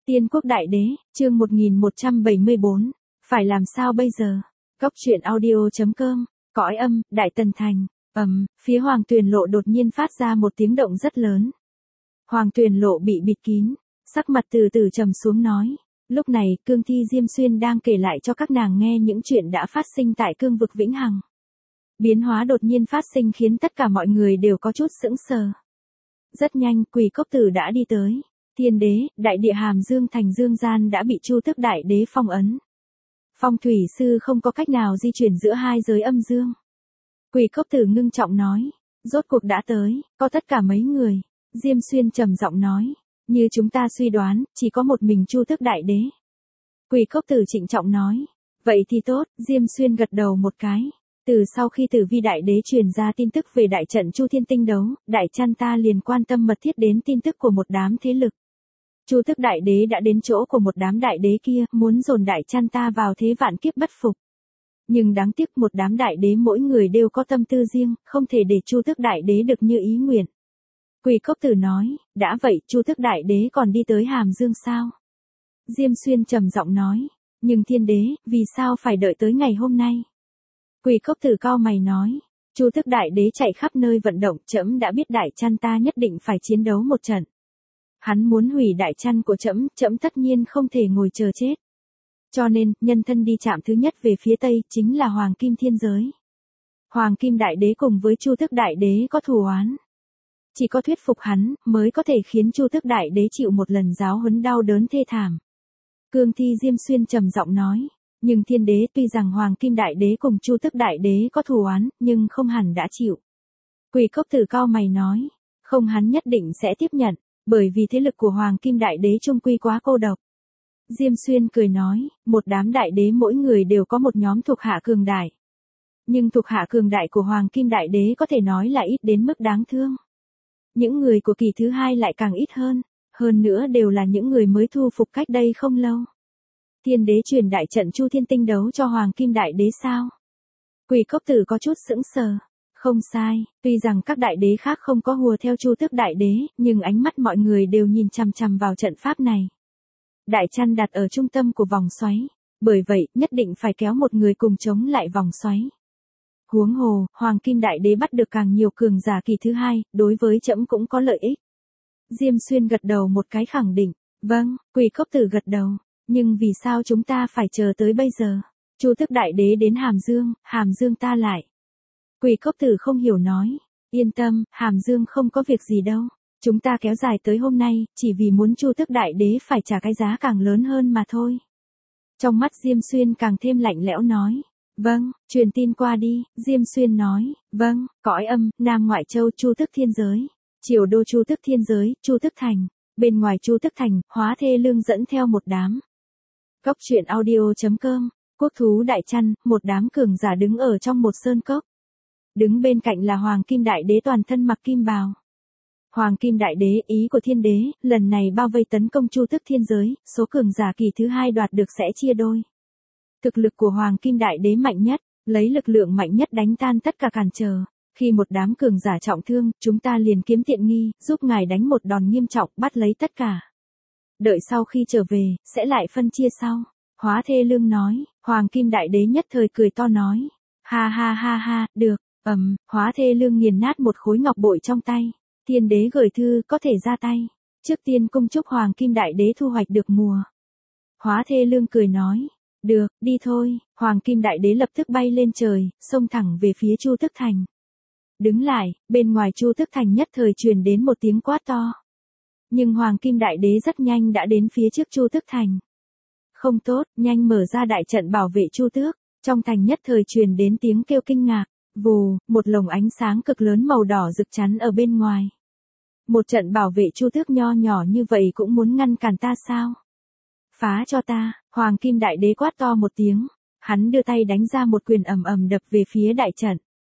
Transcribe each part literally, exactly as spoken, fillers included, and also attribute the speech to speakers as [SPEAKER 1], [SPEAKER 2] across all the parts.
[SPEAKER 1] Tiên Quốc Đại Đế, chương một nghìn một trăm bảy mươi bốn. Phải làm sao bây giờ? Góc truyện audio.com, cõi âm, Đại Tần Thành. Ầm, phía Hoàng Tuyền Lộ đột nhiên phát ra một tiếng động rất lớn. Hoàng Tuyền Lộ bị bịt kín, sắc mặt từ từ trầm xuống nói. Lúc này, Cương Thi Diêm Xuyên đang kể lại cho các nàng nghe những chuyện đã phát sinh tại cương vực Vĩnh Hằng. Biến hóa đột nhiên phát sinh khiến tất cả mọi người đều có chút sững sờ. Rất nhanh, Quỷ Cốc Tử đã đi tới. Thiên đế, đại địa Hàm Dương Thành Dương Gian đã bị Chu Tước Đại Đế phong ấn. Phong thủy sư không có cách nào di chuyển giữa hai giới âm dương. Quỷ Cốc Tử ngưng trọng nói, rốt cuộc đã tới, có tất cả mấy người. Diêm Xuyên trầm giọng nói, như chúng ta suy đoán, chỉ có một mình Chu Tước Đại Đế. Quỷ Cốc Tử trịnh trọng nói, vậy thì tốt. Diêm Xuyên gật đầu một cái. Từ sau khi Tử Vi Đại Đế truyền ra tin tức về đại trận Chu Thiên Tinh Đấu, Đại Chăn ta liền quan tâm mật thiết đến tin tức của một đám thế lực. Chu Tước Đại Đế đã đến chỗ của một đám đại đế kia, muốn dồn Đại Chăn ta vào thế vạn kiếp bất phục. Nhưng đáng tiếc một đám đại đế mỗi người đều có tâm tư riêng, không thể để Chu Tước Đại Đế được như ý nguyện. Quỷ Cốc Tử nói, đã vậy Chu Tước Đại Đế còn đi tới Hàm Dương sao? Diêm Xuyên trầm giọng nói, nhưng Thiên Đế, vì sao phải đợi tới ngày hôm nay? Quỷ Cốc Tử cau mày nói, Chu Tước Đại Đế chạy khắp nơi vận động, trẫm đã biết Đại Chăn ta nhất định phải chiến đấu một trận. Hắn muốn hủy Đại Chăn của trẫm, trẫm tất nhiên không thể ngồi chờ chết. Cho nên, nhân thân đi chạm thứ nhất về phía tây, chính là Hoàng Kim Thiên Giới. Hoàng Kim Đại Đế cùng với Chu Tước Đại Đế có thù oán. Chỉ có thuyết phục hắn, mới có thể khiến Chu Tước Đại Đế chịu một lần giáo huấn đau đớn thê thảm. Cương Thi Diêm Xuyên trầm giọng nói, nhưng Thiên Đế tuy rằng Hoàng Kim Đại Đế cùng Chu Tước Đại Đế có thù oán, nhưng không hẳn đã chịu. Quỷ Cốc Tử cau mày nói, không, hắn nhất định sẽ tiếp nhận, bởi vì thế lực của Hoàng Kim Đại Đế chung quy quá cô độc. Diêm Xuyên cười nói, một đám đại đế mỗi người đều có một nhóm thuộc hạ cường đại. Nhưng thuộc hạ cường đại của Hoàng Kim Đại Đế có thể nói là ít đến mức đáng thương. Những người của kỳ thứ hai lại càng ít hơn, hơn nữa đều là những người mới thu phục cách đây không lâu. Thiên Đế truyền đại trận Chu Thiên Tinh Đấu cho Hoàng Kim Đại Đế sao? Quỷ Cốc Tử có chút sững sờ. Không sai, tuy rằng các đại đế khác không có hùa theo Chu Tước Đại Đế, nhưng ánh mắt mọi người đều nhìn chằm chằm vào trận pháp này. Đại Chăn đặt ở trung tâm của vòng xoáy, bởi vậy, nhất định phải kéo một người cùng chống lại vòng xoáy. Huống hồ, Hoàng Kim Đại Đế bắt được càng nhiều cường giả kỳ thứ hai, đối với trẫm cũng có lợi ích. Diêm Xuyên gật đầu một cái khẳng định, vâng. Quỷ Cốc Tử gật đầu, nhưng vì sao chúng ta phải chờ tới bây giờ? Chu Tước Đại Đế đến Hàm Dương, Hàm Dương ta lại. Quỷ Cốc Tử không hiểu nói, yên tâm, Hàm Dương không có việc gì đâu. Chúng ta kéo dài tới hôm nay, chỉ vì muốn Chu Tước Đại Đế phải trả cái giá càng lớn hơn mà thôi. Trong mắt Diêm Xuyên càng thêm lạnh lẽo nói, vâng, truyền tin qua đi. Diêm Xuyên nói, vâng. Cõi âm, Nam Ngoại Châu Chu Tước Thiên Giới. Triều đô Chu Tước Thiên Giới, Chu Tước Thành. Bên ngoài Chu Tước Thành, Hóa Thê Lương dẫn theo một đám. Góc truyện audio.com, Quốc thú Đại Chăn, một đám cường giả đứng ở trong một sơn cốc. Đứng bên cạnh là Hoàng Kim Đại Đế toàn thân mặc kim bào. Hoàng Kim Đại Đế, ý của Thiên Đế, lần này bao vây tấn công Chu Tước Thiên Giới, số cường giả kỳ thứ hai đoạt được sẽ chia đôi. Thực lực của Hoàng Kim Đại Đế mạnh nhất, lấy lực lượng mạnh nhất đánh tan tất cả cản trở. Khi một đám cường giả trọng thương, chúng ta liền kiếm tiện nghi, giúp ngài đánh một đòn nghiêm trọng, bắt lấy tất cả. Đợi sau khi trở về, sẽ lại phân chia sau. Hóa Thê Lương nói. Hoàng Kim Đại Đế nhất thời cười to nói, ha ha ha ha, được. Ầm, um, Hóa Thê Lương nghiền nát một khối ngọc bội trong tay. Thiên Đế gửi thư, có thể ra tay. Trước tiên cung chúc Hoàng Kim Đại Đế thu hoạch được mùa. Hóa Thê Lương cười nói, được, đi thôi. Hoàng Kim Đại Đế lập tức bay lên trời, xông thẳng về phía Chu Tước Thành. Đứng lại, bên ngoài Chu Tước Thành nhất thời truyền đến một tiếng quát to. Nhưng Hoàng Kim Đại Đế rất nhanh đã đến phía trước Chu Tước Thành. Không tốt, nhanh mở ra đại trận bảo vệ Chu Tước. Trong thành nhất thời truyền đến tiếng kêu kinh ngạc. Vù, một lồng ánh sáng cực lớn màu đỏ rực chắn ở bên ngoài. Một trận bảo vệ Chu Tước nho nhỏ như vậy cũng muốn ngăn cản ta sao? Phá cho ta. Hoàng Kim Đại Đế quát to một tiếng. Hắn đưa tay đánh ra một quyền ầm ầm đập về phía đại trận.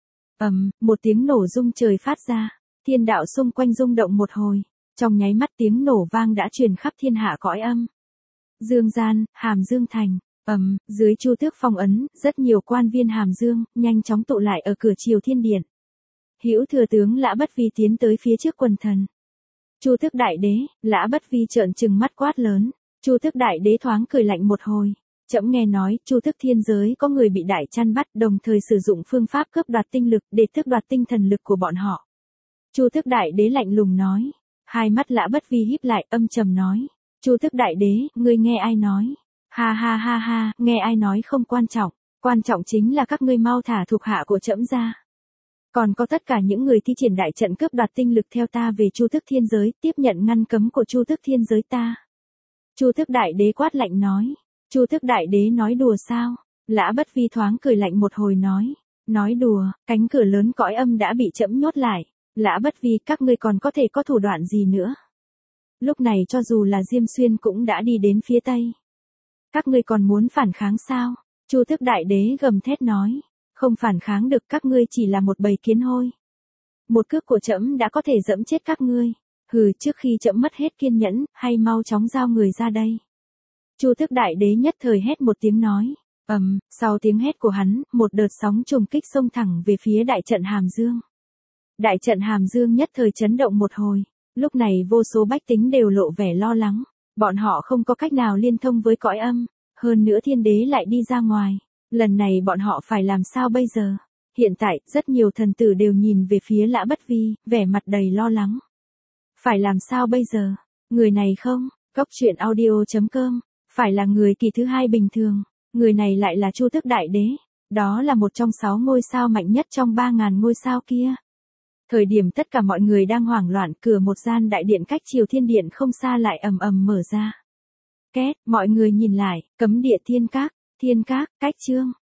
[SPEAKER 1] Ầm, một tiếng nổ rung trời phát ra. Thiên đạo xung quanh rung động một hồi. Trong nháy mắt tiếng nổ vang đã truyền khắp thiên hạ cõi âm. Dương Gian, Hàm Dương Thành. Ầm, um, dưới Chu Tước phong ấn, rất nhiều quan viên Hàm Dương nhanh chóng tụ lại ở cửa Triều Thiên Điện. Hữu thừa tướng Lã Bất Vi tiến tới phía trước quần thần. Chu Tước Đại Đế, Lã Bất Vi trợn trừng mắt quát lớn, Chu Tước Đại Đế thoáng cười lạnh một hồi. Trẫm nghe nói, Chu Tước thiên giới có người bị đại chăn bắt, đồng thời sử dụng phương pháp cướp đoạt tinh lực để tước đoạt tinh thần lực của bọn họ. Chu Tước Đại Đế lạnh lùng nói. Hai mắt Lã Bất Vi híp lại, âm trầm nói. Chu Tước Đại Đế, ngươi nghe ai nói? Ha ha ha ha, nghe ai nói không quan trọng, quan trọng chính là các ngươi mau thả thuộc hạ của trẫm ra. Còn có tất cả những người thi triển đại trận cướp đoạt tinh lực theo ta về Chu Tước thiên giới, tiếp nhận ngăn cấm của Chu Tước thiên giới ta. Chu Tước Đại Đế quát lạnh nói. Chu Tước Đại Đế nói đùa sao? Lã Bất Vi thoáng cười lạnh một hồi nói. Nói đùa, cánh cửa lớn cõi âm đã bị trẫm nhốt lại. Lã Bất Vi, các ngươi còn có thể có thủ đoạn gì nữa? Lúc này cho dù là Diêm Xuyên cũng đã đi đến phía tây. Các ngươi còn muốn phản kháng sao? Chu Tước Đại Đế gầm thét nói. Không phản kháng được, các ngươi chỉ là một bầy kiến hôi. Một cước của trẫm đã có thể dẫm chết các ngươi. Hừ, trước khi trẫm mất hết kiên nhẫn, hay mau chóng giao người ra đây. Chu Tước Đại Đế nhất thời hét một tiếng nói. Ầm, um, sau tiếng hét của hắn, một đợt sóng trùng kích xông thẳng về phía đại trận Hàm Dương. Đại trận Hàm Dương nhất thời chấn động một hồi. Lúc này vô số bách tính đều lộ vẻ lo lắng. Bọn họ không có cách nào liên thông với cõi âm. Hơn nữa thiên đế lại đi ra ngoài. Lần này bọn họ phải làm sao bây giờ? Hiện tại, rất nhiều thần tử đều nhìn về phía Lã Bất Vi, vẻ mặt đầy lo lắng. Phải làm sao bây giờ? Người này không? Góc truyện audio chấm com. Phải là người kỳ thứ hai bình thường. Người này lại là Chu Tước Đại Đế. Đó là một trong sáu ngôi sao mạnh nhất trong ba ngàn ngôi sao kia. Thời điểm tất cả mọi người đang hoảng loạn, cửa một gian đại điện cách Triều Thiên Điện không xa lại ầm ầm mở ra. Két, mọi người nhìn lại, Cấm Địa Thiên Các, Thiên Các, cách chương.